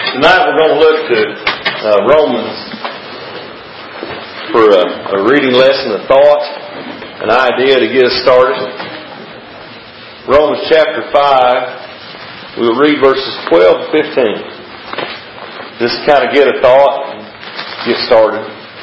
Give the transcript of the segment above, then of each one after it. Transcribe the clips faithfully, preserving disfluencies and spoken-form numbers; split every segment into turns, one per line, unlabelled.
Tonight we're going to look to uh, Romans for a, a reading lesson, a thought, an idea to get us started. Romans chapter five, we'll read verses twelve to fifteen. Just to kind of get a thought and get started.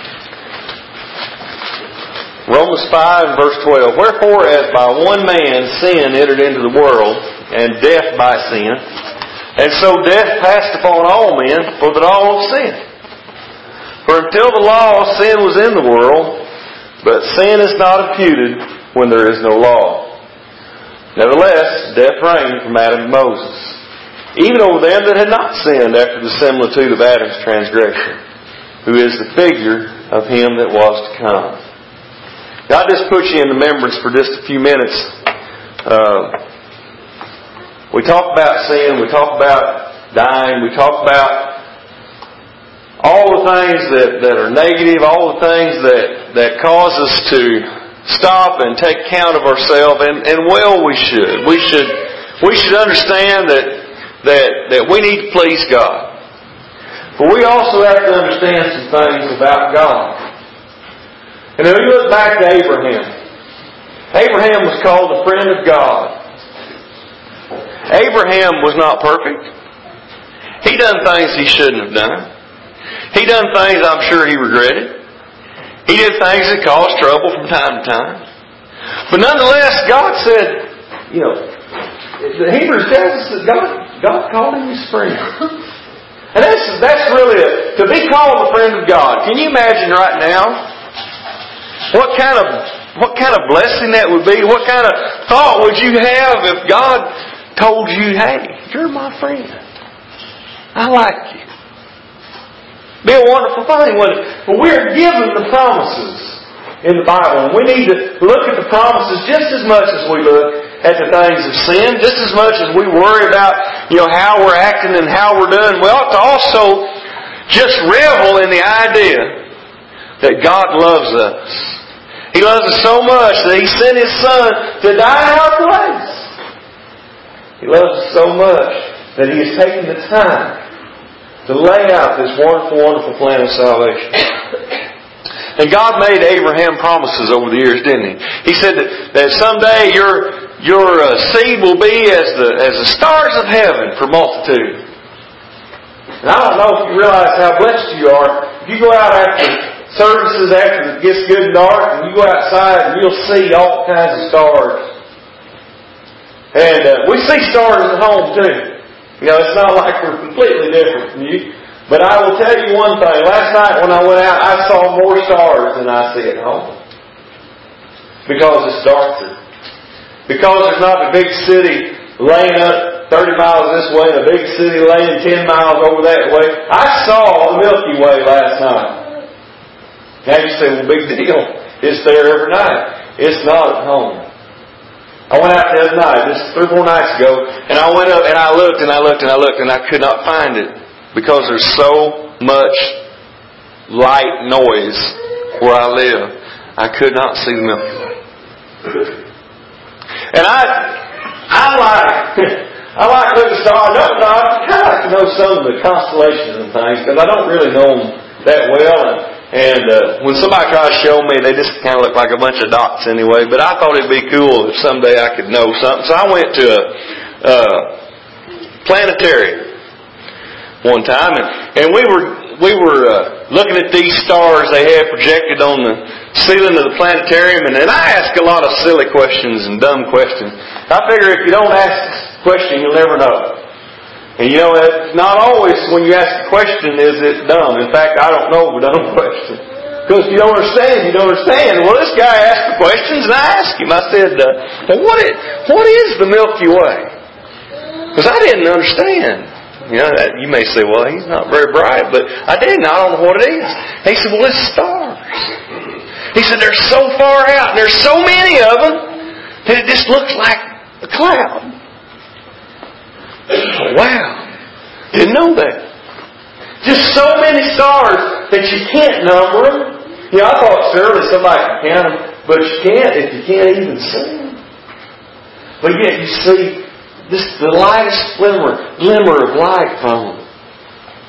Romans five, verse twelve. Wherefore, as by one man sin entered into the world, and death by sin, and so death passed upon all men, for that all have sinned. For until the law, sin was in the world, but sin is not imputed when there is no law. Nevertheless, death reigned from Adam to Moses, even over them that had not sinned after the similitude of Adam's transgression, who is the figure of him that was to come. God just put you in remembrance for just a few minutes. Uh, we talk about sin, we talk about dying, we talk about all the things that, that are negative, all the things that, that cause us to stop and take count of ourselves, and, and well we should. We should we should understand that, that, that we need to please God. But we also have to understand some things about God. And if we look back to Abraham, Abraham was called the friend of God. Abraham was not perfect. He done things he shouldn't have done. He done things I'm sure he regretted. He did things that caused trouble from time to time. But nonetheless, God said, you know, the Hebrews tells us that God, God called him his friend. And that's, that's really a, to be called the friend of God. Can you imagine right now what kind of what kind of blessing that would be? What kind of thought would you have if God told you, hey, you're my friend. I like you. Be a wonderful thing, wouldn't it? But we're given the promises in the Bible. And we need to look at the promises just as much as we look at the things of sin, just as much as we worry about, you know, how we're acting and how we're doing. We ought to also just revel in the idea that God loves us. He loves us so much that He sent His Son to die in our place. He loves us so much that He has taken the time to lay out this wonderful, wonderful plan of salvation. And God made Abraham promises over the years, didn't He? He said that, that someday your your uh, seed will be as the as the stars of heaven for multitude. And I don't know if you realize how blessed you are. If you go out after services, after it gets good and dark, and you go outside and you'll see all kinds of stars. And uh, we see stars at home too. You know, it's not like we're completely different from you. But I will tell you one thing. Last night when I went out, I saw more stars than I see at home. Because it's darker. Because there's not a big city laying up thirty miles this way and a big city laying ten miles over that way. I saw the Milky Way last night. Now you say, well, big deal. It's there every night. It's not at home. I went out the other night, just three or four nights ago, and I went up and I looked and I looked and I looked and I could not find it because there's so much light noise where I live. I could not see the Milky Way. And I, I like, I like looking at stars. I, I kind of like to know some of the constellations and things because I don't really know them that well. And, And uh, when somebody tries to show me, they just kind of look like a bunch of dots anyway. But I thought it'd be cool if someday I could know something. So I went to a uh, planetarium one time, and, and we were we were uh, looking at these stars they had projected on the ceiling of the planetarium. And then I ask a lot of silly questions and dumb questions. I figure if you don't ask this question, you'll never know. And you know, it's not always when you ask a question is it dumb. In fact, I don't know a dumb question. Because if you don't understand, you don't understand. Well, this guy asked the questions and I asked him. I said, uh, well, what is, what is the Milky Way? Because I didn't understand. You know, that, you may say, well, he's not very bright. But I didn't. I don't know what it is. He said, well, it's stars. He said, they're so far out and there's so many of them that it just looks like a cloud. Wow. Didn't know that. Just so many stars that you can't number them. You know, I thought surely somebody could count them, but you can't if you can't even see them. But yet you see this the lightest glimmer, glimmer of light from them.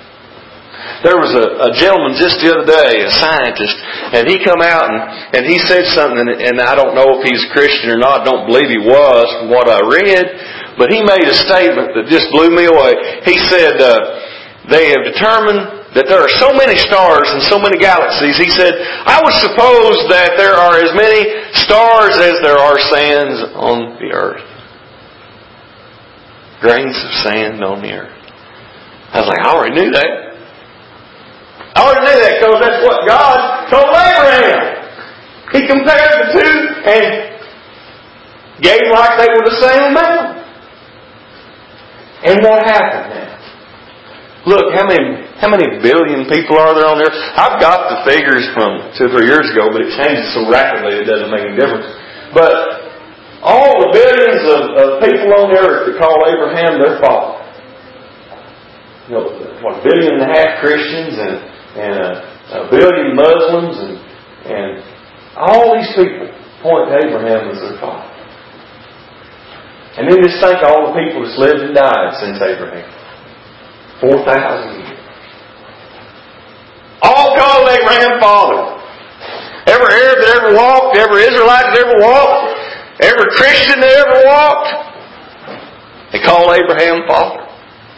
There was a, a gentleman just the other day, a scientist, and he come out and, and he said something, and, and I don't know if he's a Christian or not. I don't believe he was from what I read. But he made a statement that just blew me away. He said, uh, they have determined that there are so many stars and so many galaxies. He said, I would suppose that there are as many stars as there are sands on the earth. Grains of sand on the earth. I was like, I already knew that. I already knew that because that's what God told Abraham. He compared the two and gave like they were the same amount. And what happened now? Look, how many how many billion people are there on there? I've got the figures from two or three years ago, but it changes so rapidly it doesn't make any difference. But all the billions of, of people on the earth that call Abraham their father. You know, what, a billion and a half Christians and, and a, a billion Muslims and, and all these people point to Abraham as their father. And then just think of all the people that's lived and died since Abraham. Four thousand years. All called Abraham father. Every Arab that ever walked, every Israelite that ever walked, every Christian that ever walked, they called Abraham father.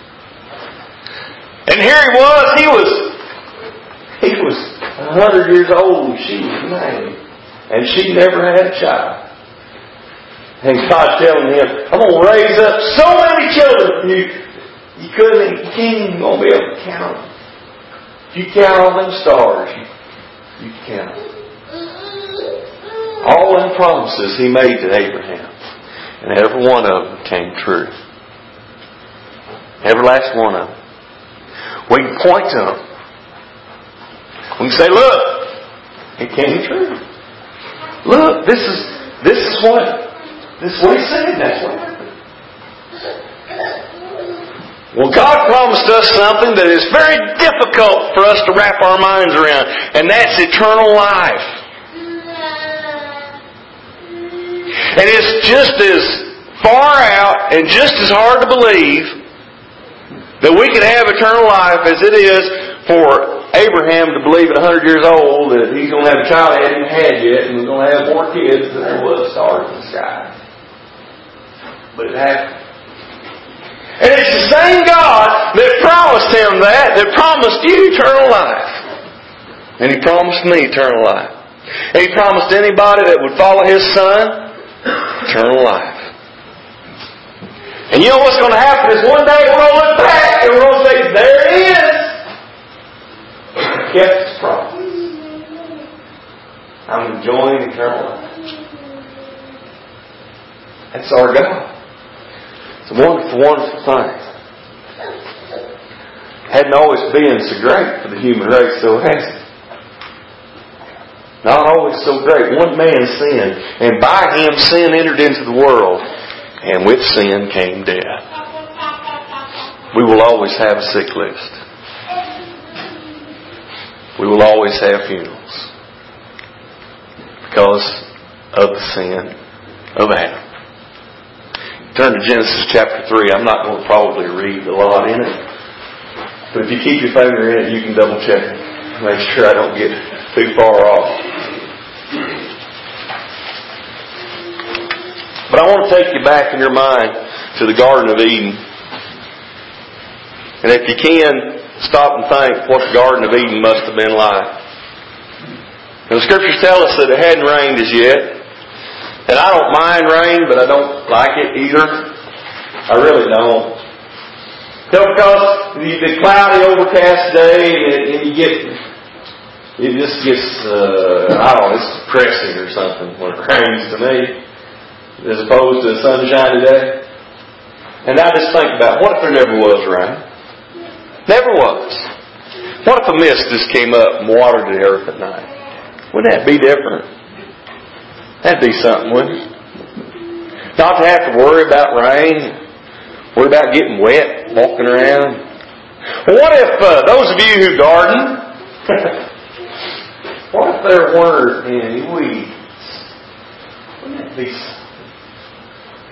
And here he was, he was he was a hundred years old and she was ninety. And she never had a child. And God telling him, I'm going to raise up so many children from you, you couldn't, you can't even be able to count them. If you count all them stars, you, you can count them. All them promises He made to Abraham. And every one of them came true. Every last one of them. We can point to them. We can say, look, it came true. Look, this is this is what this is what He said. That's what happened. Well, God promised us something that is very difficult for us to wrap our minds around, and that's eternal life. And it's just as far out and just as hard to believe that we could have eternal life as it is for Abraham to believe at one hundred years old that he's going to have a child he hadn't had yet and we're going to have more kids than there was stars in the sky. But it happened. And it's the same God that promised him that, that promised you eternal life. And He promised me eternal life. And He promised anybody that would follow His Son eternal life. And you know what's going to happen is one day we're going to look back and we're going to say, there it is. He kept His promise. I'm enjoying eternal life. That's our God. It's a wonderful, wonderful thing. Hadn't always been so great for the human race, so has it? Not always so great. One man sinned, and by him sin entered into the world, and with sin came death. We will always have a sick list. We will always have funerals because of the sin of Adam. Turn to Genesis chapter three. I'm not going to probably read a lot in it. But if you keep your finger in it, you can double check it. Make sure I don't get too far off. But I want to take you back in your mind to the Garden of Eden. And if you can, stop and think what the Garden of Eden must have been like. And the Scriptures tell us that it hadn't rained as yet. And I don't mind rain, but I don't like it either. I really don't. Because the cloudy, overcast day, and you get, it just gets, uh, I don't know, it's depressing or something when it rains to me, as opposed to a sunshiny day. And I just think about, what if there never was rain? Never was. What if a mist just came up and watered the earth at night? Wouldn't that be different? That'd be something, wouldn't it? Not to have to worry about rain, worry about getting wet, walking around. Well, what if uh, those of you who garden, what if there weren't any weeds? Wouldn't that be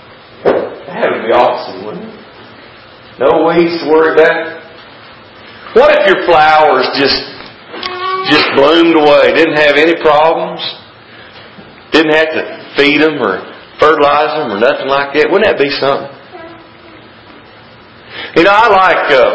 something? That would be awesome, wouldn't it? No weeds to worry about. What if your flowers just just bloomed away, didn't have any problems, didn't have to feed them or fertilize them or nothing like that? Wouldn't that be something? You know, I like uh,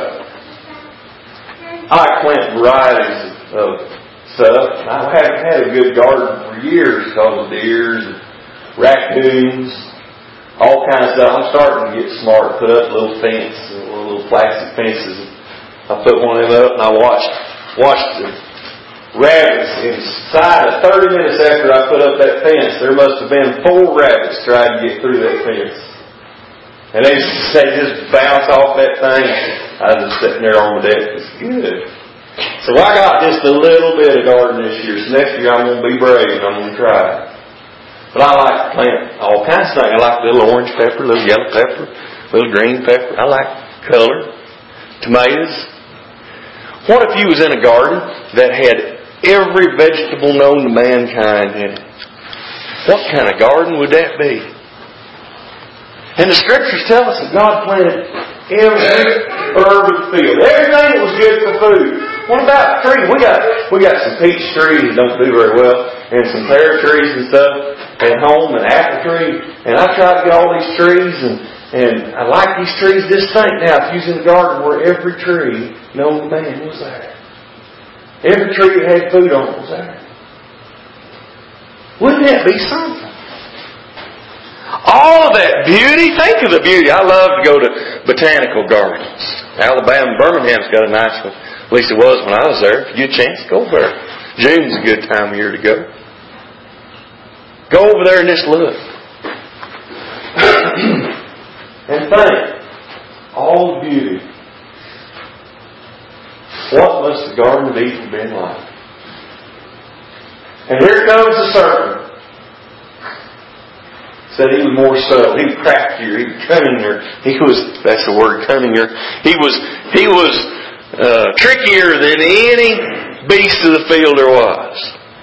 I like planting varieties of stuff. I haven't had a good garden for years because of deers and raccoons, all kinds of stuff. I'm starting to get smart. Put up little fence, little plastic fences. I put one of them up and I watched watched the rabbits inside. thirty minutes after I put up that fence, there must have been four rabbits trying to get through that fence. And they just, they just bounce off that thing. I was just sitting there on the deck. It's good. So I got just a little bit of garden this year. So next year I'm going to be brave and I'm going to try it. But I like to plant all kinds of things. I like little orange pepper, little yellow pepper, little green pepper. I like color. Tomatoes. What if you was in a garden that had every vegetable known to mankind in it? What kind of garden would that be? And the Scriptures tell us that God planted every herb of the field. Everything that was good for food. What about trees? We got we got some peach trees that don't do very well, and some pear trees and stuff at home, and apple tree. And I tried to get all these trees, and, and I like these trees. Just think now, if you was in the garden where every tree known to man was there. Every tree that had food on it was there. Wouldn't that be something? All of that beauty. Think of the beauty. I love to go to botanical gardens. Alabama, Birmingham's got a nice one. At least it was when I was there. If you get a chance, go over there. June's a good time of year to go. Go over there and just look. And think. All the beauty. What must the Garden of Eden have been like? And here comes the serpent. Said he was more subtle. He was craftier. He was cunninger. He was, that's the word, cunninger. He was, he was uh, trickier than any beast of the field there was.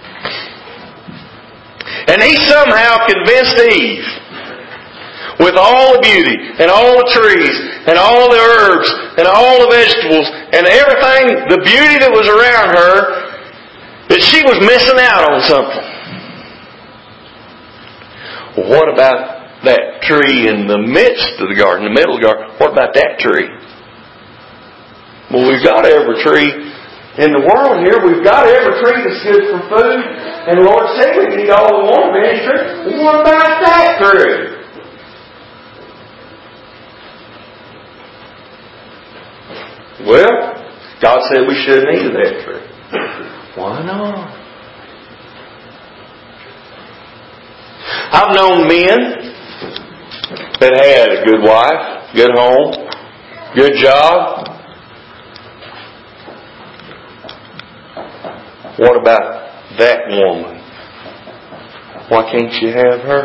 And he somehow convinced Eve, with all the beauty, and all the trees, and all the herbs, and all the vegetables, and everything, the beauty that was around her, that she was missing out on something. What about that tree in the midst of the garden, in the middle of the garden? What about that tree? Well, we've got every tree in the world here. We've got every tree that's good for food. And the Lord said we can eat all we want of any tree. What about that tree? Well, God said we shouldn't eat of that tree. Why not? I've known men that had a good wife, good home, good job. What about that woman? Why can't you have her?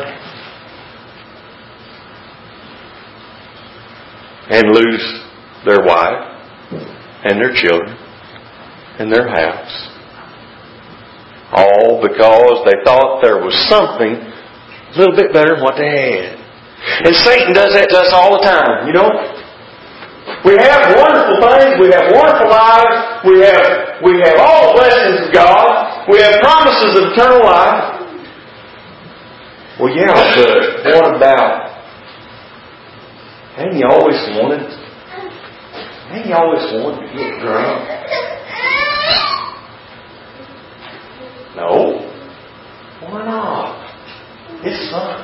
And lose their wife and their children and their house. All because they thought there was something a little bit better than what they had. And Satan does that to us all the time, you know. We have wonderful things, we have wonderful lives, we have we have all the blessings of God, we have promises of eternal life. Well, yeah, but what about, hadn't you always wanted, hadn't you always wanted to get drunk? No. Why not? It's fun.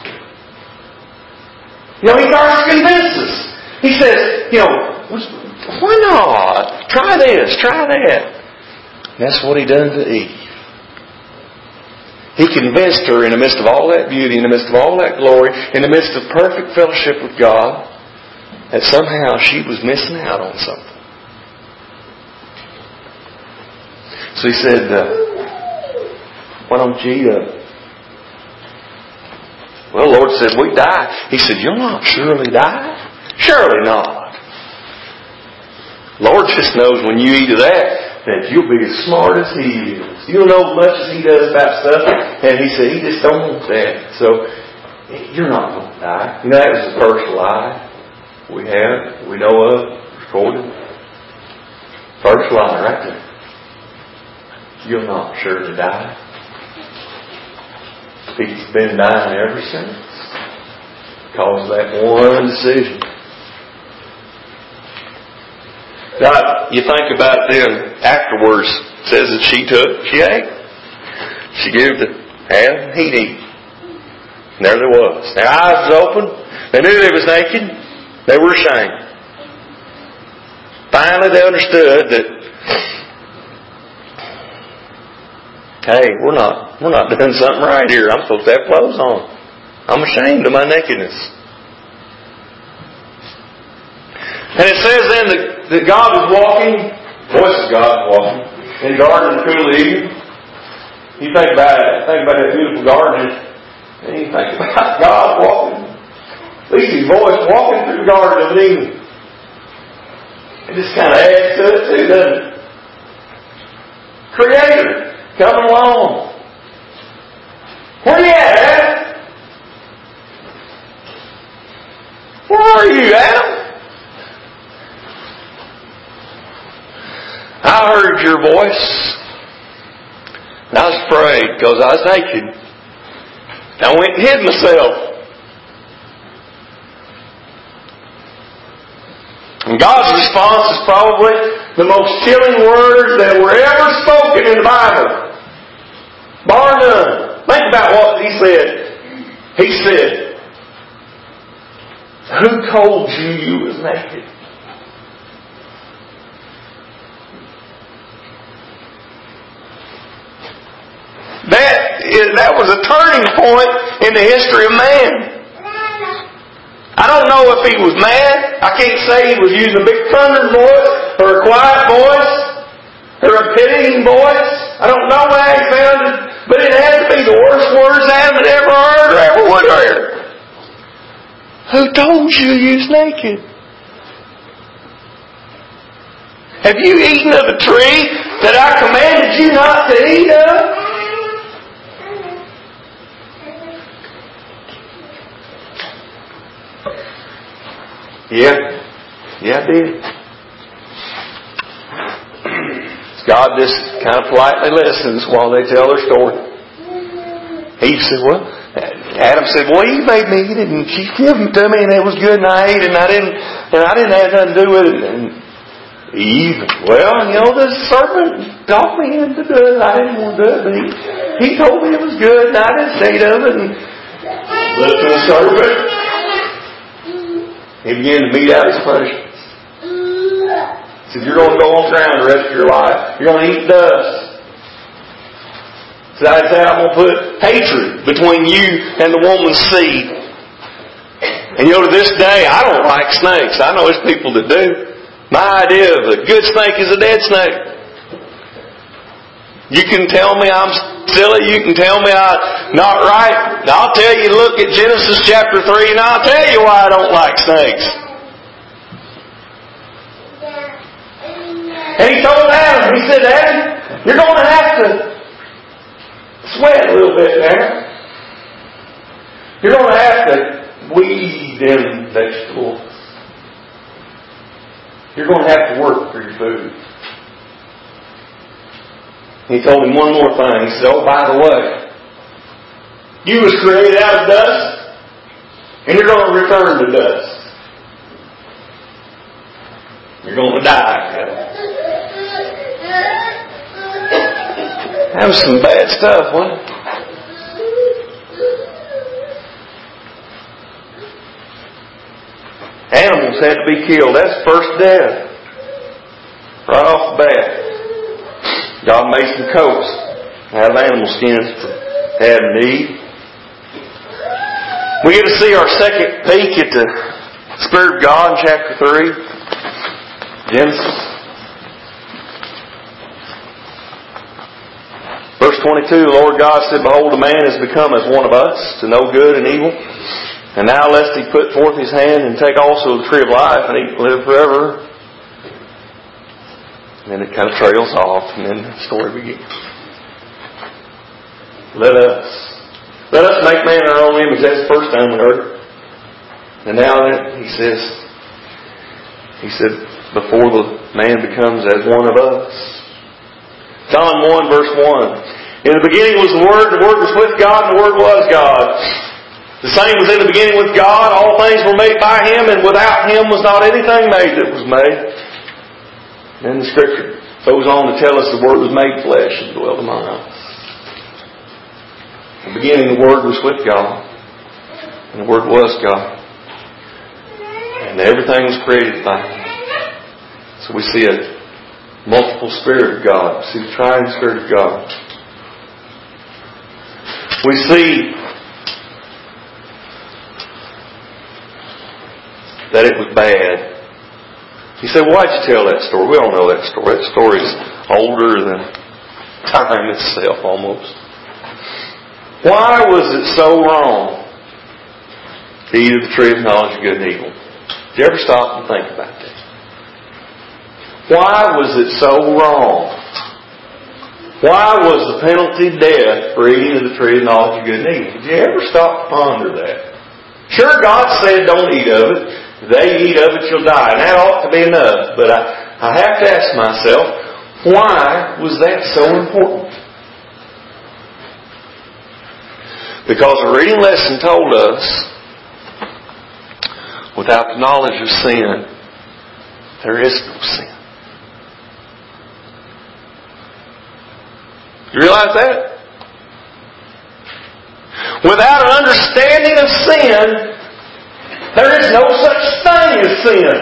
You know, he tries to convince us. He says, you know, why not? Try this, try that. And that's what he done to Eve. He convinced her in the midst of all that beauty, in the midst of all that glory, in the midst of perfect fellowship with God, that somehow she was missing out on something. So he said, uh, why don't you eat of it? Well, the Lord said, we die. He said, you'll not surely die? Surely not. The Lord just knows when you eat of that, that you'll be as smart as He is. You'll know as much as He does about stuff. And He said, He just don't want that. So, you're not going to die. You know, that was the first lie we have, we know of, recorded. First line right there. You'll not surely die. He's been dying ever since. Because of that one decision. Now, you think about it then, afterwards, it says that she took, she ate. She gave to Adam, and he'd eat. And there they was. Their eyes was open. They knew they was naked. They were ashamed. Finally they understood that, hey, we're not, we're not doing something right here. I'm supposed to have clothes on. I'm ashamed of my nakedness. And it says then that, that God was walking, the voice of God was walking, in the garden in the cool of the evening. You think about it, think about that beautiful garden, and you think about God walking, at least His voice walking through the garden of an evening. It just kind of adds to it too, doesn't it? Creator, coming along. Where you at, Adam? Where are you, Adam? I heard your voice. And I was afraid because I was naked. And I went and hid myself. And God's response is probably the most chilling words that were ever spoken in the Bible. Bar none. Think about what He said. He said, who told you you was naked? That is, that was a turning point in the history of man. I don't know if he was mad. I can't say he was using a big thundering voice or a quiet voice or a pitying voice. I don't know how he sounded, but it had to be the worst words Adam had ever heard or ever would hear. Who told you you was naked? Have you eaten of the tree that I commanded you not to eat of? Yeah. Yeah, I did. God just kind of politely listens while they tell their story. He said, well, Adam said, well, you made me eat it and she gave them to me and it was good and I ate it and I didn't, and I didn't have nothing to do with it. And Eve, well, you know, the serpent talked me into doing it. I didn't want to do it, but he, he told me it was good and I didn't eat of it. And listen to the serpent. He began to mete out his punishments. He said, you're going to go on the ground the rest of your life. You're going to eat dust. So I said, I'm going to put hatred between you and the woman's seed. And you know, to this day, I don't like snakes. I know there's people that do. My idea of a good snake is a dead snake. You can tell me I'm silly. You can tell me I'm not right. I'll tell you, look at Genesis chapter three and I'll tell you why I don't like snakes. And he told Adam, he said, Adam, you're going to have to sweat a little bit there. You're going to have to weed them vegetables. You're going to have to work for your food. He told him one more thing. He said, oh, by the way, you was created out of dust, and you're going to return to dust. You're going to die. That was some bad stuff, wasn't it? Animals had to be killed. That's the first death. Right off the bat. God made some coats out of animal skins for Adam and Eve. We get to see our second peek at the Spirit of God in chapter three. Genesis. Verse twenty-two, the Lord God said, behold, a man has become as one of us, to know good and evil. And now lest he put forth his hand and take also the tree of life and eat and live forever. And then it kind of trails off, and then the story begins. Let us. Let us make man in our own image. That's the first time we heard it. And now that he says, he said, before the man becomes as one of us. John one verse one. In the beginning was the Word, the Word was with God, and the Word was God. The same was in the beginning with God. All things were made by Him, and without Him was not anything made that was made. And the Scripture goes on to tell us the Word was made flesh and dwelt among us. In the beginning the Word was with God, and the Word was God. And everything was created by Him. So we see a multiple Spirit of God. We see the triune Spirit of God. We see that it was bad. You say, why'd you tell that story? We all know that story. That story is older than time itself almost. Why was it so wrong to eat of the tree of knowledge of good and evil? Did you ever stop and think about that? Why was it so wrong? Why was the penalty death for eating of the tree of knowledge of good and evil? Did you ever stop to ponder that? Sure, God said don't eat of it. If they eat of it, you'll die. And that ought to be enough. But I, I have to ask myself, why was that so important? Because the reading lesson told us, without the knowledge of sin, there is no sin. You realize that? Without an understanding of sin, there is no such thing as sin.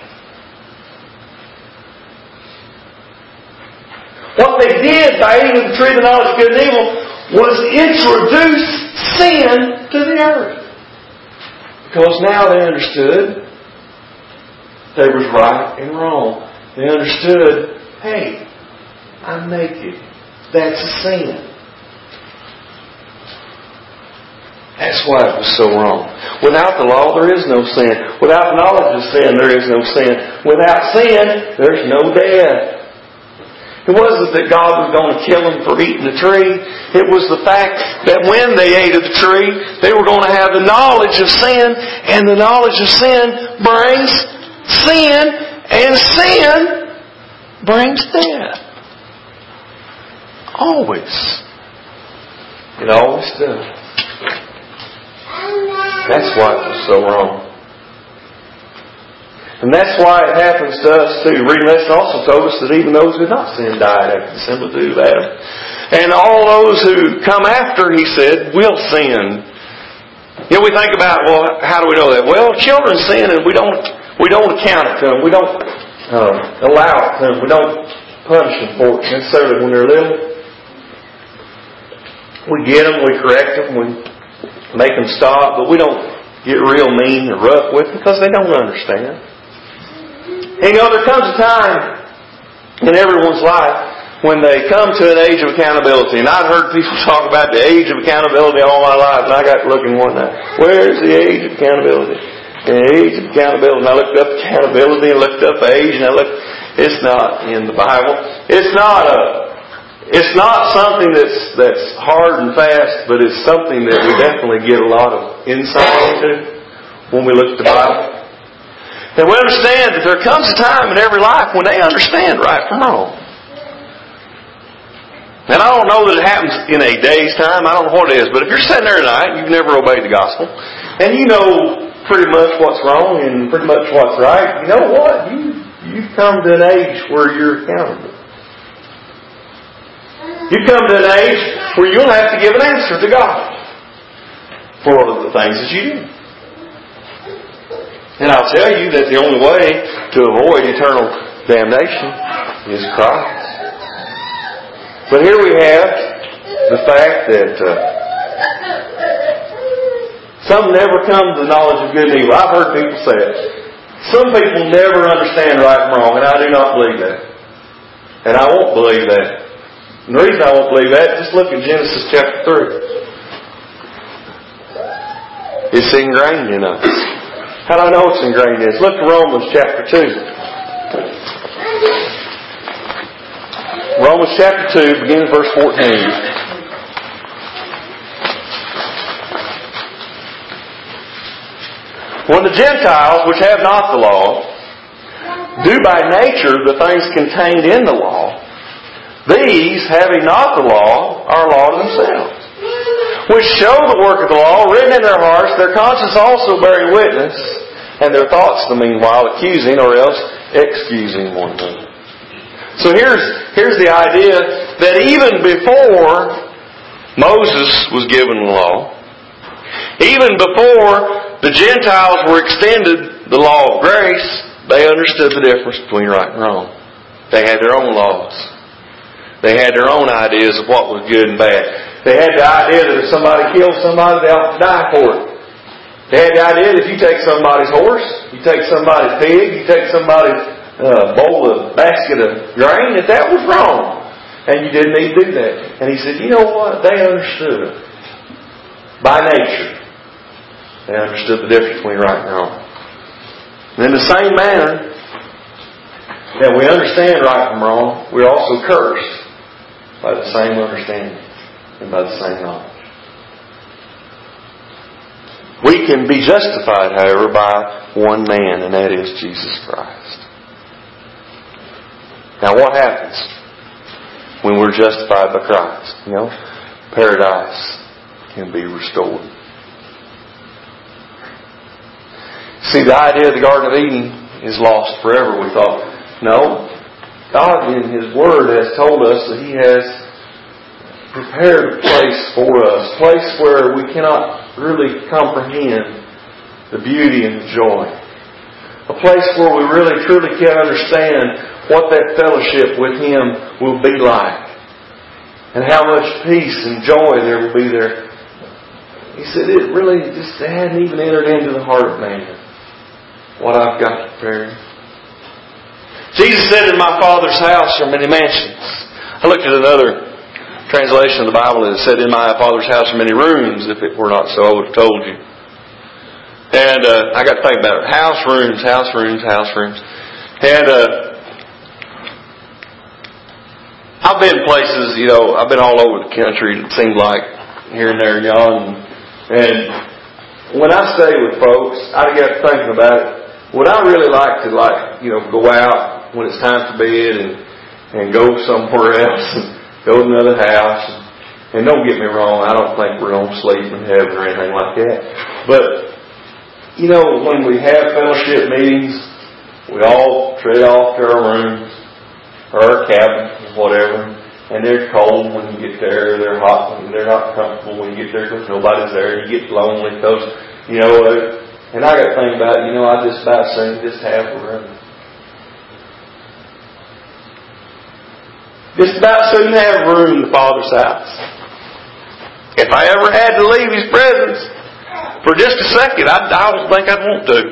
What they did by eating of the tree of the knowledge of good and evil was introduce sin to the earth. Because now they understood there was right and wrong. They understood, hey, I'm naked. That's a sin. That's why it was so wrong. Without the law, there is no sin. Without knowledge of sin, there is no sin. Without sin, there's no death. It wasn't that God was going to kill them for eating the tree. It was the fact that when they ate of the tree, they were going to have the knowledge of sin, and the knowledge of sin brings sin, and sin brings death. Always. It always does. That's why it was so wrong. And that's why it happens to us too. Reading lesson also told us that even those who had not sinned died after the similitude of Adam. And all those who come after, he said, will sin. You know, we think about, well, how do we know that? Well, children sin and we don't we don't account it to them. We don't uh, allow it to them. We don't punish them for it necessarily when they're little. We get them, we correct them, we make them stop, but we don't get real mean or rough with them because they don't understand. And you know, there comes a time in everyone's life when they come to an age of accountability. And I've heard people talk about the age of accountability all my life, and I got looking one night, where's the age of accountability? The age of accountability. And I looked up accountability and looked up age, and I looked, it's not in the Bible. It's not a It's not something that's that's hard and fast, but it's something that we definitely get a lot of insight into when we look at the Bible. And we understand that there comes a time in every life when they understand right from wrong. And I don't know that it happens in a day's time. I don't know what it is. But if you're sitting there tonight and you've never obeyed the gospel, and you know pretty much what's wrong and pretty much what's right, you know what? You, you've come to an age where you're accountable. You come to an age where you'll have to give an answer to God for the things that you do. And I'll tell you that the only way to avoid eternal damnation is Christ. But here we have the fact that uh, some never come to the knowledge of good and evil. I've heard people say it. Some people never understand right and wrong, and I do not believe that. And I won't believe that. And the reason I won't believe that, just look at Genesis chapter three. It's ingrained in us. How do I know it's ingrained in us? Look at Romans chapter two. Romans chapter two, beginning verse fourteen. When the Gentiles, which have not the law, do by nature the things contained in the law, these, having not the law, are a law to themselves, which show the work of the law written in their hearts, their conscience also bearing witness, and their thoughts the meanwhile accusing or else excusing one another. So here's, here's the idea that even before Moses was given the law, even before the Gentiles were extended the law of grace, they understood the difference between right and wrong. They had their own laws. They had their own ideas of what was good and bad. They had the idea that if somebody kills somebody, they ought to die for it. They had the idea that if you take somebody's horse, you take somebody's pig, you take somebody's uh, bowl of basket of grain, that that was wrong. And you didn't need to do that. And he said, you know what? They understood. By nature. They understood the difference between right and wrong. And in the same manner that we understand right from wrong, we're also cursed by the same understanding and by the same knowledge. We can be justified, however, by one man, and that is Jesus Christ. Now what happens when we're justified by Christ? You know, paradise can be restored. See, the idea of the Garden of Eden is lost forever. We thought, no, God in His Word has told us that He has prepared a place for us, a place where we cannot really comprehend the beauty and the joy. A place where we really truly can't understand what that fellowship with Him will be like. And how much peace and joy there will be there. He said it really just hadn't even entered into the heart of man what I've got prepared. Jesus said, in my Father's house are many mansions. I looked at another translation of the Bible and it said, in my Father's house are many rooms. If it were not so, I would have told you. And uh, I got to think about it. House rooms, house rooms, house rooms. And uh, I've been places, you know, I've been all over the country, it seems like, here and there and yon. And when I stay with folks, I get thinking about it. Would I really like to, like, you know, go out when it's time for bed and, and go somewhere else and go to another house? And, and don't get me wrong, I don't think we're going to sleep in heaven or anything like that. But, you know, when we have fellowship meetings, we all tread off to our rooms or our cabin or whatever. And they're cold when you get there. They're hot when they're not comfortable when you get there because nobody's there. You get lonely because, you know, uh, and I got to think about it, you know, I just about seen just half a room. Just about soon have room in the Father's house. If I ever had to leave His presence for just a second, I, I don't think I'd want to.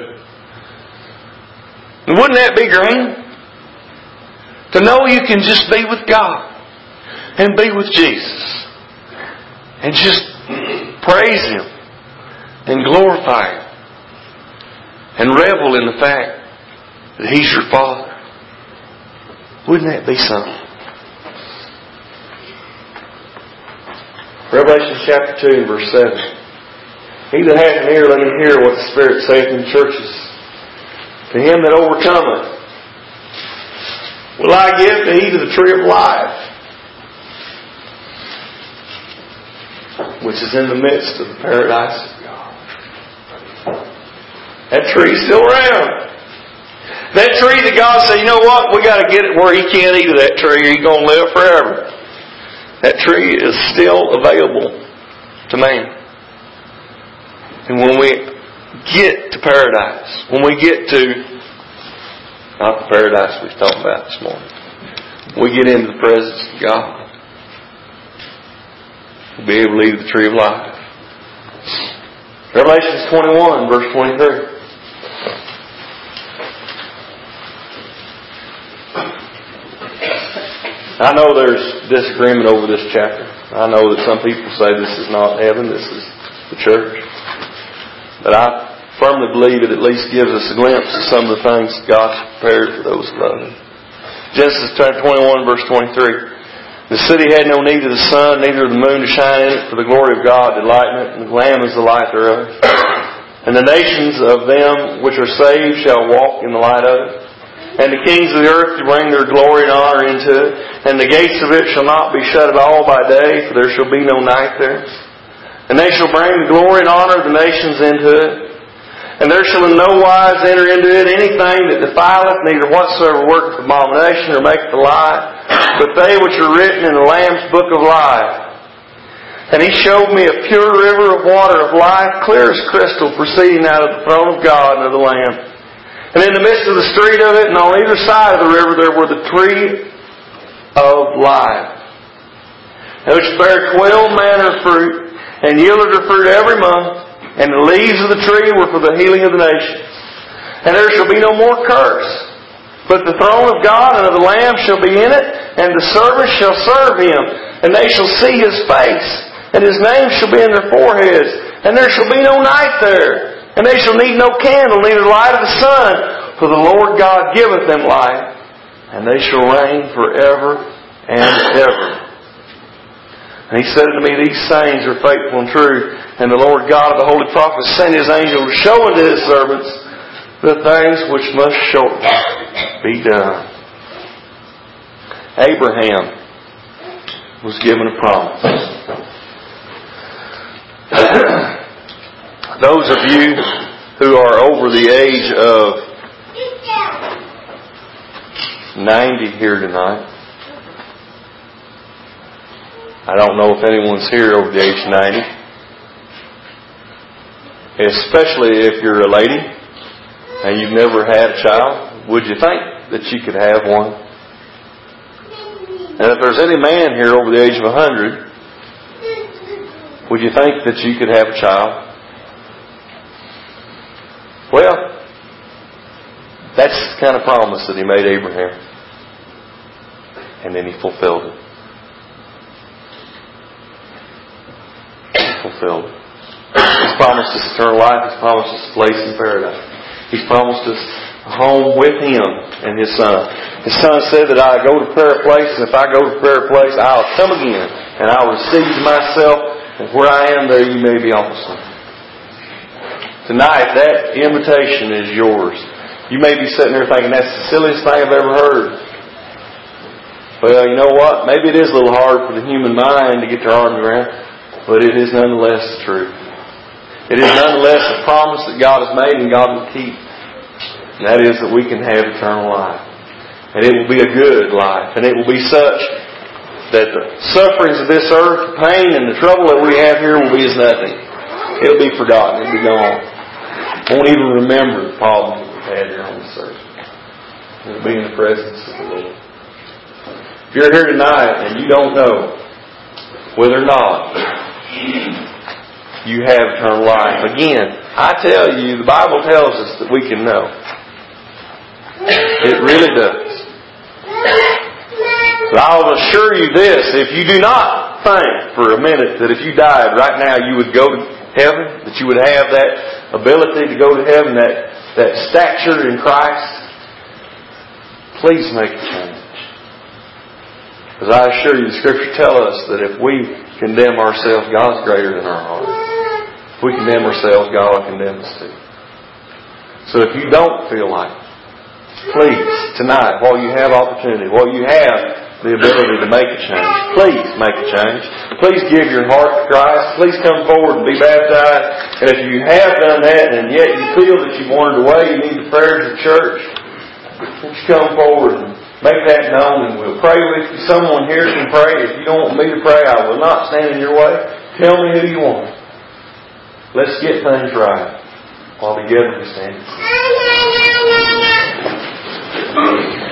And wouldn't that be great? To know you can just be with God and be with Jesus and just praise Him and glorify Him and revel in the fact that He's your Father. Wouldn't that be something? Revelation chapter two and verse seven. He that hath an ear, let him hear what the Spirit saith in the churches. To him that overcometh will I give to eat of the tree of life, which is in the midst of the paradise of God. That tree's still around. That tree that God said, you know what, we got to get it where He can't eat of that tree or He's going to live forever. That tree is still available to man. And when we get to paradise, when we get to, not the paradise we talked about this morning, we get into the presence of God, we'll be able to eat of the tree of life. Revelation twenty-one, verse twenty-three. I know there's disagreement over this chapter. I know that some people say this is not heaven, this is the church. But I firmly believe it at least gives us a glimpse of some of the things God's prepared for those who love Him. Genesis chapter twenty-one, verse twenty-three. The city had no need of the sun, neither of the moon to shine in it, for the glory of God did lighten it, and the Lamb is the light thereof. And the nations of them which are saved shall walk in the light of it. and the kings of the earth to bring their glory and honor into it. And the gates of it shall not be shut at all by day, for there shall be no night there. And they shall bring the glory and honor of the nations into it. And there shall in no wise enter into it anything that defileth, neither whatsoever worketh abomination or maketh a lie, but they which are written in the Lamb's book of life. And He showed me a pure river of water of life, clear as crystal, proceeding out of the throne of God and of the Lamb. And in the midst of the street of it, and on either side of the river, there were the tree of life, which bare twelve manner of fruit, and yielded her fruit every month. And the leaves of the tree were for the healing of the nations. And there shall be no more curse, but the throne of God and of the Lamb shall be in it, and the servants shall serve Him, and they shall see His face, and His name shall be in their foreheads, and there shall be no night there, and they shall need no candle, neither light of the sun, for the Lord God giveth them light, and they shall reign forever and ever. And He said unto me, These sayings are faithful and true, and the Lord God of the holy prophets sent His angel to show unto His servants the things which must shortly be done. Abraham was given a promise. Those of you who are over the age of ninety here tonight, I don't know if anyone's here over the age of ninety. Especially if you're a lady and you've never had a child, would you think that you could have one? And if there's any man here over the age of one hundred, would you think that you could have a child? Well, that's the kind of promise that He made Abraham. And then He fulfilled it. Fulfilled. He's promised us eternal life. He's promised us a place in paradise. He's promised us a home with Him and His Son. His Son said that I go to prayer place, and if I go to prayer place, I'll come again, and I'll receive myself, and where I am, there you may be also. Tonight, that invitation is yours. You may be sitting there thinking, that's the silliest thing I've ever heard. Well, you know what? Maybe it is a little hard for the human mind to get their arms around, but it is nonetheless the truth. It is nonetheless a promise that God has made and God will keep. And that is that we can have eternal life. And it will be a good life. And it will be such that the sufferings of this earth, the pain and the trouble that we have here will be as nothing. It will be forgotten. It will be gone. Won't even remember the problems that we've had here on this earth. It will be in the presence of the Lord. If you're here tonight and you don't know whether or not you have eternal life. Again, I tell you, the Bible tells us that we can know. It really does. But I'll assure you this, if you do not think for a minute that if you died right now you would go to heaven, that you would have that ability to go to heaven, that, that stature in Christ, please make a change. Because I assure you, the Scripture tells us that if we condemn ourselves, God is greater than our heart. If we condemn ourselves, God will condemn us too. So if you don't feel like it, please, tonight, while you have opportunity, while you have the ability to make a change, please make a change. Please give your heart to Christ. Please come forward and be baptized. And if you have done that and yet you feel that you've wandered away, you need the prayers of the church, would you come forward and make that known, and we'll pray with you. Someone here can pray. If you don't want me to pray, I will not stand in your way. Tell me who you want. Let's get things right while together we stand.